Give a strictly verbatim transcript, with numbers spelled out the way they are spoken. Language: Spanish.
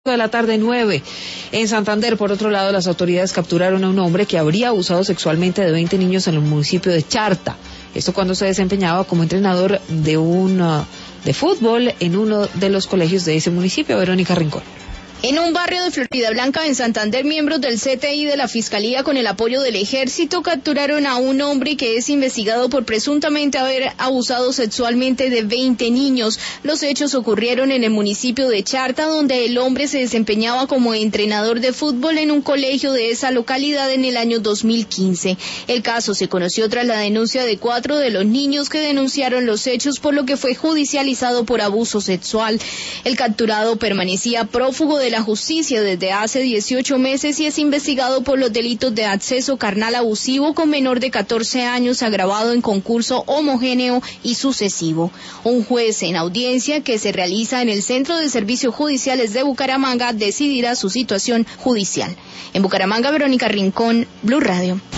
de la tarde, nueve. En Santander, por otro lado, las autoridades capturaron a un hombre que habría abusado sexualmente de veinte niños en el municipio de Charta. Esto cuando se desempeñaba como entrenador de un uh, de fútbol en uno de los colegios de ese municipio. Verónica Rincón. En un barrio de Florida Blanca, en Santander, miembros del C T I de la Fiscalía, con el apoyo del Ejército, capturaron a un hombre que es investigado por presuntamente haber abusado sexualmente de veinte niños. Los hechos ocurrieron en el municipio de Charta, donde el hombre se desempeñaba como entrenador de fútbol en un colegio de esa localidad en el año dos mil quince. El caso se conoció tras la denuncia de cuatro de los niños que denunciaron los hechos, por lo que fue judicializado por abuso sexual. El capturado permanecía prófugo de la justicia desde hace dieciocho meses y es investigado por los delitos de acceso carnal abusivo con menor de catorce años, agravado en concurso homogéneo y sucesivo. Un juez en audiencia que se realiza en el Centro de Servicios Judiciales de Bucaramanga decidirá su situación judicial. En Bucaramanga, Verónica Rincón, Blue Radio.